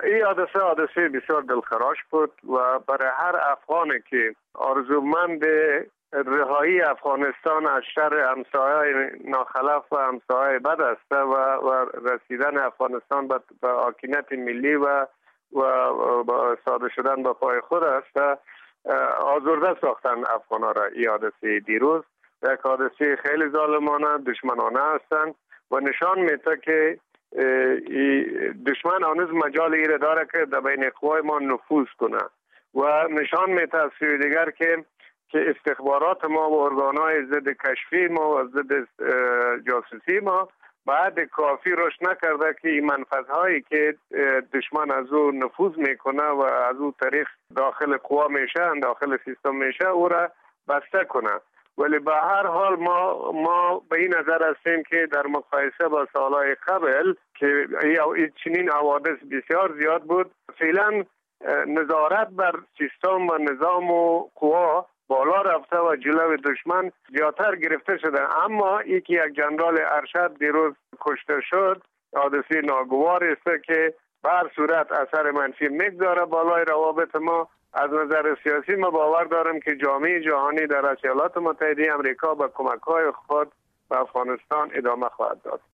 این حادثه بسیار دلخراش بود و برای هر افغانی که آرزومند رهایی افغانستان از شر همسایه‌های ناخلف و همسایه‌های بد است و رسیدن افغانستان به حاکمیت ملی و ساده شدن به پای خود است، آزرده ساختن افغان‌ها را. این حادثه دیروز یک حادثه خیلی ظالمانه دشمنانه هستند و نشان میده که دشمن هنوز مجال ایره داره که در بین قوای ما نفوذ کنه و نشان میده از سوی دیگر که استخبارات ما و ارگانهای ضد کشفی ما و ضد جاسوسی ما بعد کافی رشد نکرده که این منفذهایی که دشمن از او نفوذ میکنه و از او طریق داخل قوا میشه، داخل سیستم میشه، او را بسته کنه. ولی به هر حال ما به این نظر هستیم که در مقایسه با سالهای قبل که چنین حوادث بسیار زیاد بود، فعلا نظارت بر سیستم و نظام و قوا بالا رفته و جلو دشمن زیادتر گرفته شده. اما یک جنرال ارشد دیروز کشته شد، حادثه ناگوار است که به هر صورت اثر منفی میگذاره بالای روابط ما. از نظر سیاسی ما باور دارم که جامعه جهانی در ایالات متحده آمریکا با کمک‌های خود به افغانستان ادامه خواهد داد.